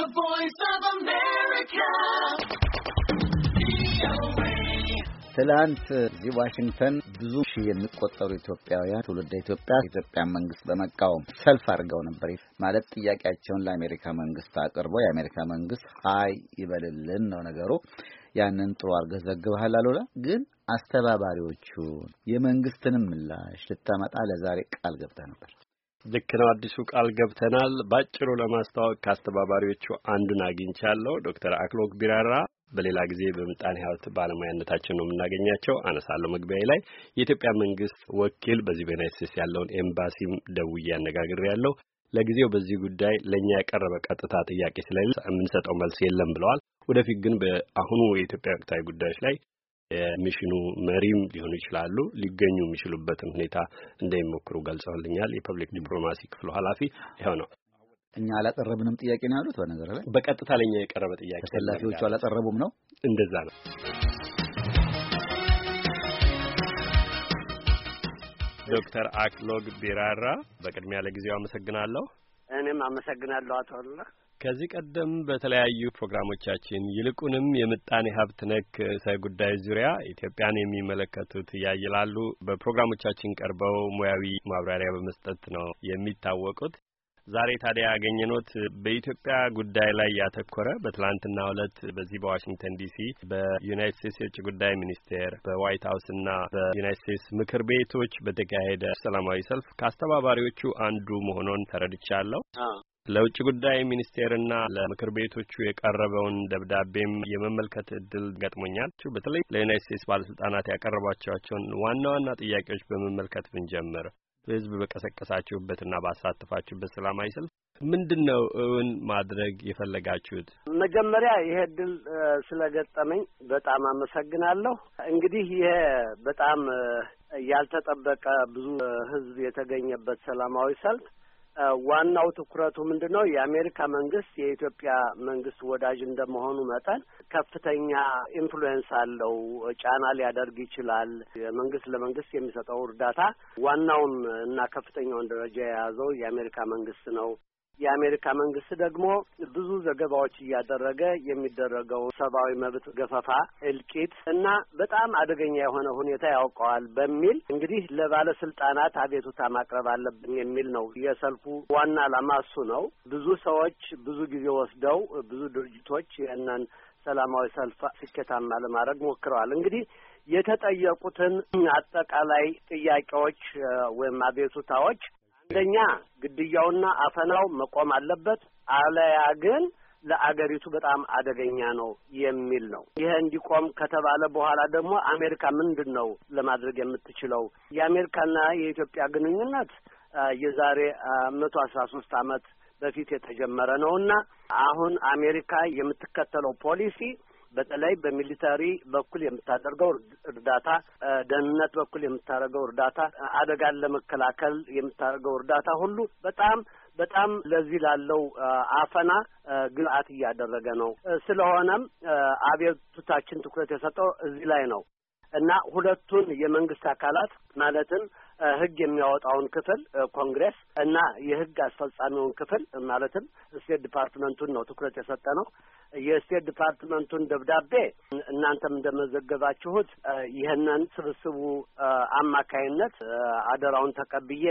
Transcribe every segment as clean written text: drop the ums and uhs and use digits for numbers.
The Voice of America. ትላንት እዚህ ዋሽንግተን ብዙ ሺህ የሚቆጠሩ ኢትዮጵያውያን ትውልደ ኢትዮጵያ መንግስት በመቃወም ሰልፍ አድርገው ነበር። ማለት ጥያቄያቸውን ለአሜሪካ መንግስት አቅርበው የአሜሪካ መንግስት ሀይ ይበልልን ነው ነገሩ። ያንን ጥሩ አድርገህ ዘግበሃል አሉላ። ግን አስተባባሪዎቹ የመንግስትንም ምላሽ ልታመጣ ለዛሬ ቃል ገብተህ ነበር። ልክ ነው። አዲሱ ቃል ገብተናል። ባጭሩ ለማስተዋወቅ ከአስተባባሪዎቹ አንዱን አግኝቻለሁ። ዶክተር አክሎግ ቢራራ በሌላ ጊዜ በምጣኔ ሀብት ባለሙያነታቸው ነው የምናገኛቸው። አነሳለሁ መግቢያዬ ላይ የኢትዮጵያ መንግስት ወኪል በዚህ በዩናይትድ ስቴትስ ያለውን ኤምባሲም ደውዬ አነጋግሬያለሁ። ለጊዜው በዚህ ጉዳይ ለኛ ያቀረበ ቀጥታ ጥያቄ ስለሌለ የምንሰጠው መልስ የለም ብለዋል። ወደፊት ግን በአሁኑ የኢትዮጵያ ወቅታዊ ጉዳዮች ላይ የሚሽኑ መሪም ሊሆኑ ይችላሉ ሊገኙ የሚችሉበትን ሁኔታ እንደሚሞክሩ ገልጸውልኛል። የፐብሊክ ዲፕሎማሲ ክፍሉ ኃላፊ ይኸው ነው። እኛ አላቀረብንም ጥያቄ ነው ያሉት። በነገር ላይ በቀጥታ ለኛ የቀረበ ጥያቄ ተሰላፊዎቹ አላቀረቡም ነው። እንደዛ ነው። ዶክተር አክሎግ ቢራራ በቅድሚያ ለጊዜው አመሰግናለሁ። እኔም አመሰግናለሁ አቶ አሉላ። ከዚህ ቀደም በተለያዩ ፕሮግራሞቻችን ይልቁንም የምጣኔ ሀብት ነክ ጉዳይ ዙሪያ ኢትዮጵያን የሚመለከቱት ያይላሉ በፕሮግራሞቻችን ቀርበው ሙያዊ ማብራሪያ በመስጠት ነው የሚታወቁት። ዛሬ ታዲያ ያገኘኖት በኢትዮጵያ ጉዳይ ላይ ያተኮረ በትላንትናው ዕለት በዚህ በዋሽንግተን ዲሲ በዩናይትድ ስቴትስ የውጭ ጉዳይ ሚኒስቴር በዋይት ሀውስና በዩናይትድ ስቴትስ ምክር ቤቶች በተካሄደ ሰላማዊ ሰልፍ ከአስተባባሪዎቹ አንዱ መሆኑን ተረድቻለሁ። ለውጭ ጉዳይ ሚኒስቴርና ለምክር ቤቶቹ የቀረበውን ደብዳቤም የመመልከት እድል ገጥሞኛል። በተለይ ለዩናይትድ ስቴትስ ባለስልጣናት ያቀረቧቸውን ዋና ዋና ጥያቄዎች በመመልከት ብንጀምር ህዝብ በቀሰቀሳችሁበትና ባሳተፋችሁበት ሰላማዊ ሰልፍ ምንድነው እውን ማድረግ የፈለጋችሁት? መጀመሪያ ይሄ እድል ስለገጠመኝ በጣም አመሰግናለሁ። እንግዲህ ይሄ በጣም ያልተጠበቀ ብዙ ህዝብ የተገኘበት ሰላማዊ ሰልፍ ዋናው ትኩረቱ ምንድነው? የአሜሪካ መንግስት የኢትዮጵያ መንግስት ወዳጅ እንደመሆኑ መጠን ከፍተኛ ኢንፍሉዌንስ አለው፣ ጫና ሊያደርግ ይችላል። የመንግስት ለመንግስት የሚሰጠው እርዳታ ዋናውን እና ከፍተኛውን ደረጃ የያዘው የአሜሪካ መንግስት ነው። የአሜሪካ መንግስት ደግሞ ብዙ ዘገባዎች እያደረገ የሚደረገው ሰብአዊ መብት ገፈፋ፣ እልቂት እና በጣም አደገኛ የሆነ ሁኔታ ያውቀዋል በሚል እንግዲህ ለባለስልጣናት አቤቱታ ማቅረብ አለብን የሚል ነው። የሰልፉ ዋና ዓላማ እሱ ነው። ብዙ ሰዎች ብዙ ጊዜ ወስደው ብዙ ድርጅቶች ይህንን ሰላማዊ ሰልፍ ስኬታማ ለማድረግ ሞክረዋል። እንግዲህ የተጠየቁትን አጠቃላይ ጥያቄዎች ወይም አቤቱታዎች አንደኛ ግድያውና አፈናው መቆም አለበት፣ አለያ ግን ለአገሪቱ በጣም አደገኛ ነው የሚል ነው። ይሄ እንዲቆም ከተባለ በኋላ ደግሞ አሜሪካ ምንድነው ለማድረግ የምትችለው? የአሜሪካና የኢትዮጵያ ግንኙነት የዛሬ 113 ዓመት በፊት የተጀመረ ነውና አሁን አሜሪካ የምትከተለው ፖሊሲ በተለይ በሚሊታሪ በኩል የምታደርገው እርዳታ፣ ደህንነት በኩል የምታደርገው እርዳታ፣ አደጋን ለመከላከል የምታደርገው እርዳታ ሁሉ በጣም ለዚህ ላለው አፈና ግብአት እያደረገ ነው። ስለሆነም አቤቱታችን ትኩረት የሰጠው እዚህ ላይ ነው እና ሁለቱን የመንግስት አካላት ማለትም ህግ የሚያወጣውን ክፍል ኮንግሬስ እና የህግ አስፈጻሚውን ክፍል ማለትም ስቴት ዲፓርትመንቱን ነው ትኩረት የሰጠ ነው። የስቴት ዲፓርትመንቱን ደብዳቤ እናንተም እንደመዘገባችሁት ይህንን ስብስቡ አማካይነት አደራውን ተቀብዬ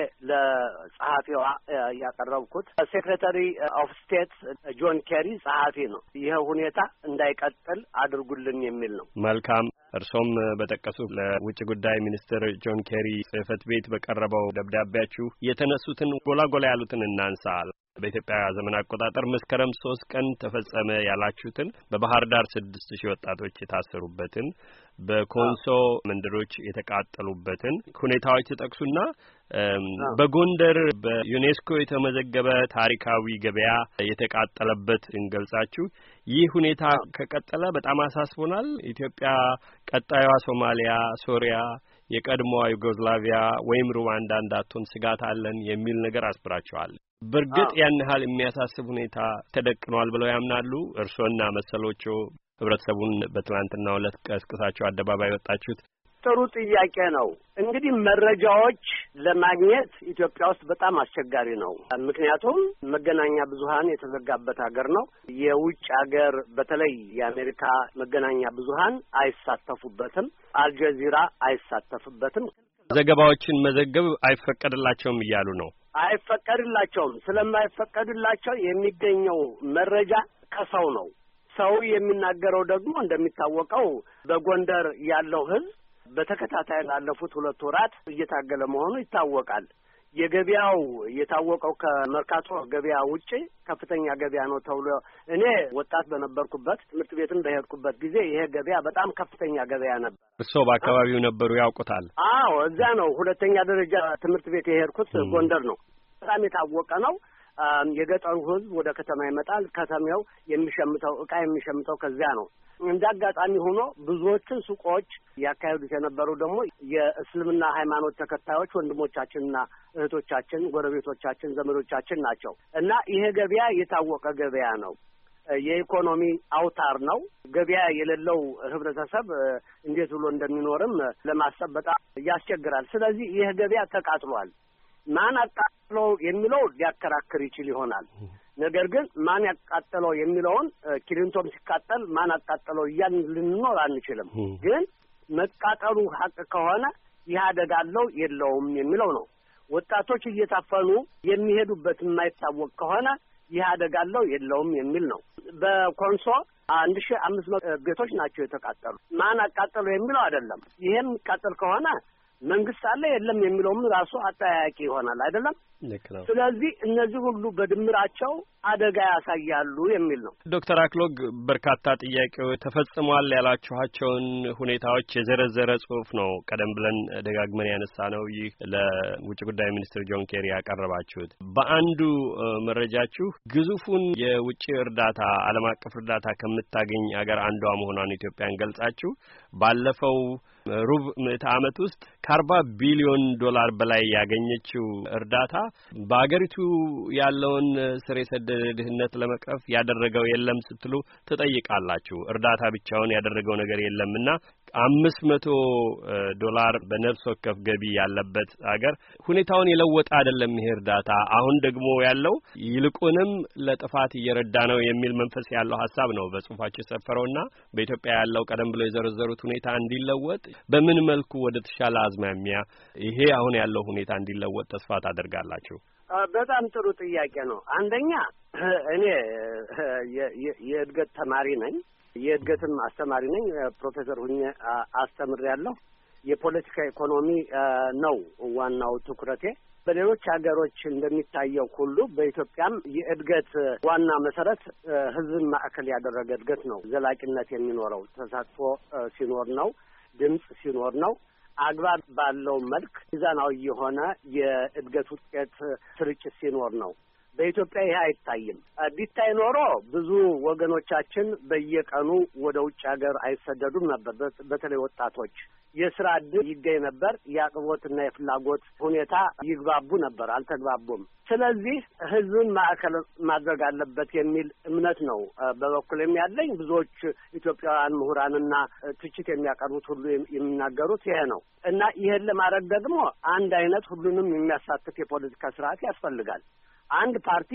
ለጸሐፊዋ ያቀረብኩት ሴክሬታሪ ኦፍ ስቴት ጆን ኬሪ ጸሐፊ ነው። ይሄ ሁኔታ እንዳይቀጥል አድርጉልን የሚል ነው። መልካም። እርሶም በጠቀሱት ለውጭ ጉዳይ ሚኒስትር ጆን ኬሪ ጽህፈት ቤት በቀረበው ደብዳቤያችሁ የተነሱትን ጎላ ያሉትን እናንሳ። በኢትዮጵያ ዘመን አቆጣጠር መስከረም 3 ቀን ተፈጸመ ያላችሁትን በባህር ዳር 6000 ወጣቶች የታሰሩበትን በኮንሶ መንደሮች የተቃጠሉበትን ሁኔታዎች ተጠቅሱና በጎንደር በዩኔስኮ የተመዘገበ ታሪካዊ ገበያ የተቃጠለበት እንገልጻችሁ ይህ ሁኔታ ከቀጠለ በጣም አሳስቦናል። ኢትዮጵያ ቀጣዩዋ ሶማሊያ፣ ሶሪያ፣ የቀድሞዋ ዩጎዝላቪያ ወይም ሩዋንዳ እንዳትሆን ስጋት አለን የሚል ነገር አስብራችኋል። በእርግጥ ያን ያህል የሚያሳስብ ሁኔታ ተደቅኗል ብለው ያምናሉ? እርሶና መሰሎቹ ህብረተሰቡን በትላንትናው ዕለት ቀስቅሳችሁ አደባባይ ወጣችሁት ጥሩ ጥያቄ ነው። እንግዲህ መረጃዎች ለማግኘት ኢትዮጵያ ውስጥ በጣም አስቸጋሪ ነው። ምክንያቱም መገናኛ ብዙኃን የተዘጋበት ሀገር ነው። የውጭ ሀገር በተለይ የአሜሪካ መገናኛ ብዙኃን አይሳተፉበትም። አልጀዚራ አይሳተፍበትም። ዘገባዎችን መዘገብ አይፈቀድላቸውም እያሉ ነው። አይፈቀድላቸውም። ስለማይፈቀድላቸው የሚገኘው መረጃ ከሰው ነው። ሰው የሚናገረው ደግሞ እንደሚታወቀው በጎንደር ያለው ሕዝብ በተከታታይ ላለፉት 2 ወራት እየታገለ መሆኑ ይታወቃል። የገበያው የታወቀው ከመርካቶ ገበያ ውጪ ከፍተኛ ገበያ ነው ተብሎ እኔ ወጣት በነበርኩበት ትምህርት ቤትን በሄድኩበት ጊዜ ይሄ ገበያ በጣም ከፍተኛ ገበያ ነበር። እርስዎ በአካባቢው ነበሩ፣ ያውቁታል? አዎ፣ እዛ ነው ሁለተኛ ደረጃ ትምህርት ቤት የሄድኩት ጎንደር ነው። በጣም የታወቀ ነው። የገጠሩ ህዝብ ወደ ከተማ ይመጣል። ከተማው የሚሸምተው ዕቃ የሚሸምተው ከዚያ ነው። እንደ አጋጣሚ ሆኖ ብዙዎችን ሱቆች ያካሄዱት የነበሩ ደግሞ የእስልምና ሃይማኖት ተከታዮች ወንድሞቻችንና እህቶቻችን፣ ጎረቤቶቻችን፣ ዘመዶቻችን ናቸው እና ይሄ ገበያ የታወቀ ገበያ ነው። የኢኮኖሚ አውታር ነው። ገበያ የሌለው ህብረተሰብ እንዴት ብሎ እንደሚኖርም ለማሰብ በጣም ያስቸግራል። ስለዚህ ይሄ ገበያ ተቃጥሏል። ማን አቃጥለው የሚለው ሊያከራክር ይችል ይሆናል። ነገር ግን ማን ያቃጠለው የሚለውን ኪሊንቶም ሲቃጠል ማን አቃጠለው እያልን ልንኖር አንችልም። ግን መቃጠሉ ሀቅ ከሆነ ይህ አደጋ አለው የለውም የሚለው ነው። ወጣቶች እየታፈኑ የሚሄዱበት የማይታወቅ ከሆነ ይህ አደጋ አለው የለውም የሚል ነው። በኮንሶ 1500 ቤቶች ናቸው የተቃጠሉ። ማን አቃጠለው የሚለው አይደለም። ይሄም የሚቃጠል ከሆነ መንግስት አለ የለም የሚለውም ራሱ አጠያያቂ ይሆናል አይደለም። ልክ ነው። ስለዚህ እነዚህ ሁሉ በድምራቸው አደጋ ያሳያሉ የሚል ነው። ዶክተር አክሎግ በርካታ ጥያቄዎች ተፈጽሟል ያላችኋቸውን ሁኔታዎች የዘረዘረ ጽሁፍ ነው ቀደም ብለን ደጋግመን ያነሳ ነው። ይህ ለውጭ ጉዳይ ሚኒስትር ጆን ኬሪ ያቀረባችሁት በአንዱ መረጃችሁ ግዙፉን የውጭ እርዳታ ዓለም አቀፍ እርዳታ ከምታገኝ አገር አንዷ መሆኗን ኢትዮጵያን ገልጻችሁ ባለፈው ሩብ ምዕተ ዓመት ውስጥ ከ40 ቢሊዮን ዶላር በላይ ያገኘችው እርዳታ በአገሪቱ ያለውን ስር የሰደደ ድህነት ለመቅረፍ ያደረገው የለም ስትሉ ትጠይቃላችሁ። እርዳታ ብቻውን ያደረገው ነገር የለምና 500 ዶላር በነፍስ ወከፍ ገቢ ያለበት አገር ሁኔታውን የለወጠ አይደለም ይሄ እርዳታ። አሁን ደግሞ ያለው ይልቁንም ለጥፋት እየረዳ ነው የሚል መንፈስ ያለው ሐሳብ ነው በጽሁፋችሁ የሰፈረውና በኢትዮጵያ ያለው ቀደም ብሎ የዘረዘሩት ሁኔታ እንዲለወጥ በምን መልኩ ወደ ተሻለ አዝማሚያ ይሄ አሁን ያለው ሁኔታ እንዲለወጥ ተስፋ ታደርጋላችሁ? በጣም ጥሩ ጥያቄ ነው። አንደኛ እኔ የእድገት ተማሪ ነኝ። የእድገትም አስተማሪ ነኝ። ፕሮፌሰር ሁኜ አስተምሬያለሁ። የፖለቲካ ኢኮኖሚ ነው ዋናው ትኩረቴ። በሌሎች ሀገሮች እንደሚታየው ሁሉ በኢትዮጵያም የእድገት ዋና መሰረት ህዝብን ማዕከል ያደረገ እድገት ነው። ዘላቂነት የሚኖረው ተሳትፎ ሲኖር ነው። ድምጽ ሲኖር ነው። አግባብ ባለው መልክ ሚዛናዊ የሆነ የእድገት ውጤት ስርጭት ሲኖር ነው። በኢትዮጵያ ይሄ አይታይም። ቢታይ ኖሮ ብዙ ወገኖቻችን በየቀኑ ወደ ውጭ ሀገር አይሰደዱም ነበር። በተለይ ወጣቶች የስራ ዕድል ይገኝ ነበር። የአቅርቦትና የፍላጎት ሁኔታ ይግባቡ ነበር። አልተግባቡም። ስለዚህ ህዝብን ማዕከል ማድረግ አለበት የሚል እምነት ነው በበኩልም ያለኝ። ብዙዎች ኢትዮጵያውያን ምሁራንና ትችት የሚያቀርቡት ሁሉ የሚናገሩት ይሄ ነው እና ይሄን ለማድረግ ደግሞ አንድ አይነት ሁሉንም የሚያሳትፍ የፖለቲካ ስርዓት ያስፈልጋል። አንድ ፓርቲ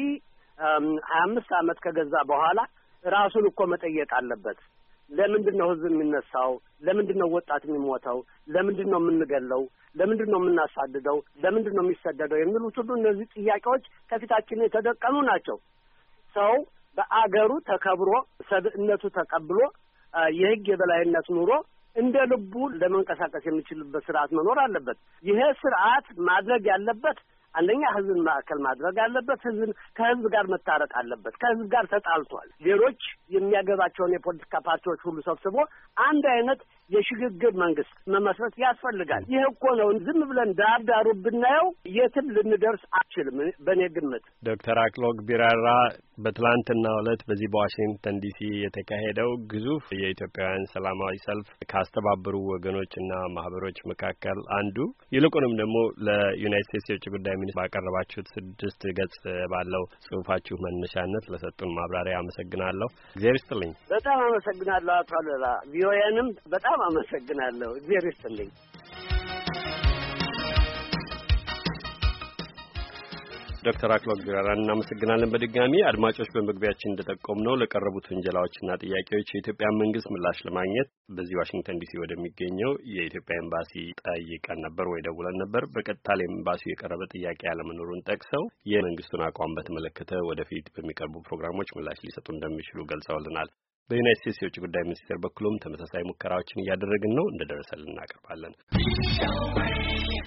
25 ዓመት ከገዛ በኋላ ራሱን እኮ መጠየቅ አለበት። ለምንድን ነው ህዝብ የሚነሳው? ለምንድን ነው ወጣት የሚሞተው? ለምንድን ነው የምንገለው? ለምንድን ነው የምናሳድደው? ለምንድን ነው የሚሰደደው? የሚሉት ሁሉ እነዚህ ጥያቄዎች ከፊታችን የተደቀኑ ናቸው። ሰው በአገሩ ተከብሮ ሰብዕነቱ ተቀብሎ የህግ የበላይነት ኑሮ እንደ ልቡ ለመንቀሳቀስ የሚችልበት ስርዓት መኖር አለበት። ይሄ ስርዓት ማድረግ ያለበት አንደኛ ህዝብን ማዕከል ማድረግ አለበት። ህዝብን ከህዝብ ጋር መታረቅ አለበት። ከህዝብ ጋር ተጣልቷል። ሌሎች የሚያገባቸውን የፖለቲካ ፓርቲዎች ሁሉ ሰብስቦ አንድ አይነት የሽግግር መንግስት መመስረት ያስፈልጋል። ይህ እኮ ነው። ዝም ብለን ዳሩ ብናየው የትም ልንደርስ አችልም በእኔ ግምት። ዶክተር አክሎግ ቢራራ በትላንትናው ዕለት በዚህ በዋሽንግተን ዲሲ የተካሄደው ግዙፍ የኢትዮጵያውያን ሰላማዊ ሰልፍ ካስተባበሩ ወገኖችና ማህበሮች መካከል አንዱ ይልቁንም ደግሞ ለዩናይትድ ስቴትስ የውጭ ጉዳይ ሚኒስትር ባቀረባችሁት 6 ገጽ ባለው ጽሁፋችሁ መነሻነት ለሰጡን ማብራሪያ አመሰግናለሁ። እግዚአብሔር ይስጥልኝ። በጣም አመሰግናለሁ አቶ አለላ። ቪኦኤንም በጣም በጣም አመሰግናለሁ። እግዚአብሔር ይስጥልኝ። ዶክተር አክሎግ ቢራራን እናመሰግናለን። በድጋሚ አድማጮች በመግቢያችን እንደጠቆምነው ለቀረቡት ውንጀላዎችና ጥያቄዎች የኢትዮጵያ መንግስት ምላሽ ለማግኘት በዚህ ዋሽንግተን ዲሲ ወደሚገኘው የኢትዮጵያ ኤምባሲ ጠይቀን ነበር ወይ ደውለን ነበር። በቀጥታ ለኤምባሲው የቀረበ ጥያቄ ያለመኖሩን ጠቅሰው የመንግስቱን አቋም በተመለከተ ወደፊት በሚቀርቡ ፕሮግራሞች ምላሽ ሊሰጡ እንደሚችሉ ገልጸውልናል። በዩናይትድ ስቴትስ የውጭ ጉዳይ ሚኒስቴር በኩልም ተመሳሳይ ሙከራዎችን እያደረግን ነው። እንደደረሰልን እናቀርባለን።